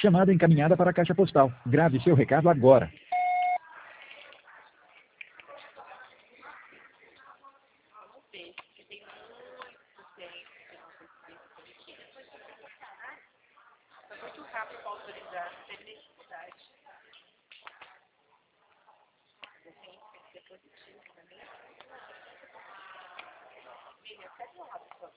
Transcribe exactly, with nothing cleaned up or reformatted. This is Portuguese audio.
Chamada encaminhada para a caixa postal. Grave seu recado agora. Vamos ver, porque tem muito tempo que eu não recebi esse boletim. Foi muito rápido para autorizar, não teve necessidade. Assim, tem que ser positivo também. Miriam, cadê o lado?